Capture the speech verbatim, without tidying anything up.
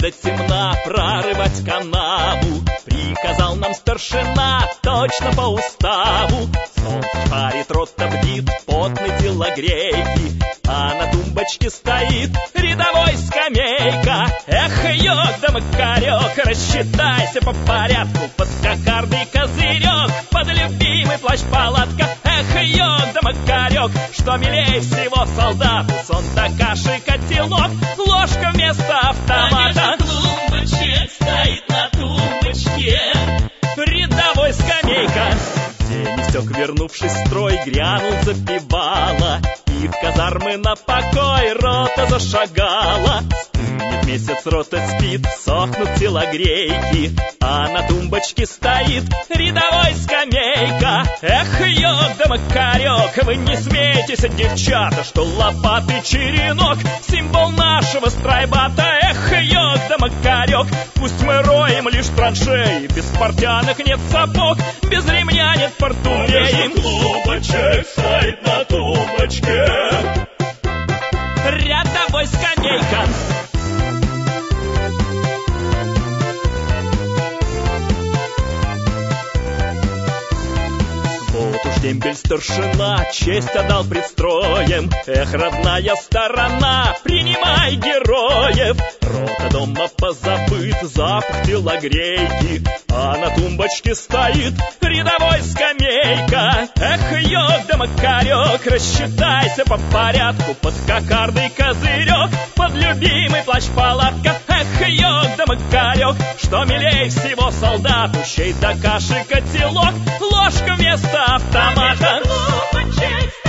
до темна прорывать канаву. Приказал нам старшина точно по уставу. Солнце парит, рота бдит, потный телогрейки, а на тумбочке стоит рядовой скамейка. Эх, йог да макарек, рассчитайся по порядку, под кокардный козырек, под любимый плащ-палатка. Эх, йог да макарек, что милей всего солдату, сон да каши котелок, ложка вместо автомата. А тумбочек стоит на тумбочке рядовой скамейка. Денисек, вернувшись в строй, грянул запевала, и в казармы на покой рота зашагала. Стынет месяц, рота спит, сохнут телогрейки, а на тумбочке стоит рядовой скамейка. Эх, йог да макарек, вы не смейтесь, девчата, что лопаты черенок — символ нашего страйбата. Эх, йог да макарек, пусть мы роем лишь траншеи, без портянок нет сапог, без ремня нет портупеи. Тумбочек стоит на тумбочке рядовой скамейка. Вот уж дембель старшина честь отдал пред строем. Эх, родная сторона, принимай героев. Рота дома позабыт, запах телогрейки, а на тумбочке стоит рядовой скамейка. Эх, йог да макарек, рассчитайся по порядку, под кокардный козырек, под любимый плащ-палатка. Эх, йог да макарек, что милей всего солдату, щей да каши котелок, ложка вместо автомата. Тумбочек